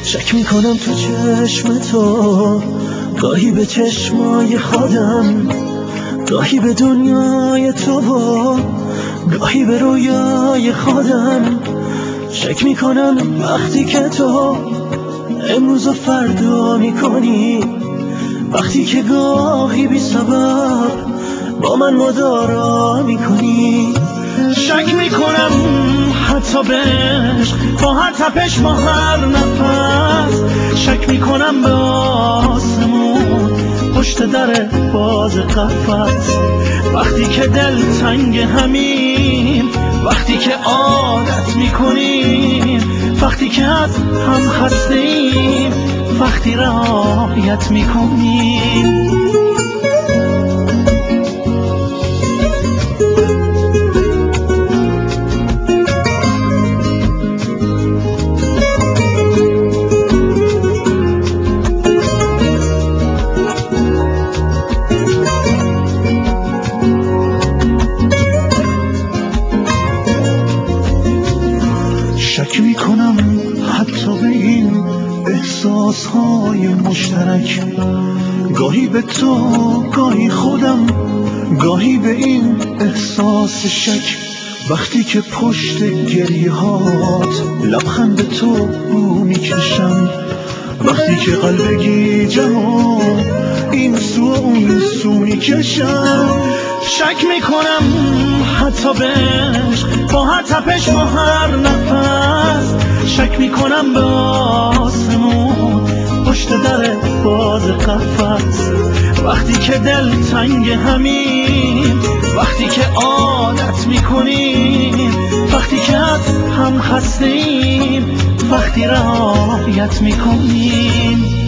شک میکنم تو چشم تو، گاهی به چشمای خودم، گاهی به دنیای تو و گاهی به رویای خودم. شک میکنم وقتی که تو امروز و فردا میکنی، وقتی که گاهی بی سبب با من مدارا میکنی. شک میکنم حتی به عشق با هر تپش با هر نفس، شک میکنم به آسمون پشت در باز قفس. وقتی که دل تنگ همین، وقتی که عادت میکنیم، وقتی که از هم خستیم، وقتی رعایت میکنیم. شک میکنم حتی به این احساسهای مشترک، گاهی به تو گاهی خودم، گاهی به این احساس شک. وقتی که پشت گریه هات لبخند تو رو میکشم، وقتی که قلب گیجم و این سو و اون سو میکشم. شک میکنم حتی به عشق با هر تپش با هر نفس، شک میکنم به آسمون پشت در باز قفس. وقتی که دل تنگ همین، وقتی که عادت میکنیم، وقتی که از هم خستیم، وقتی رعایت میکنیم.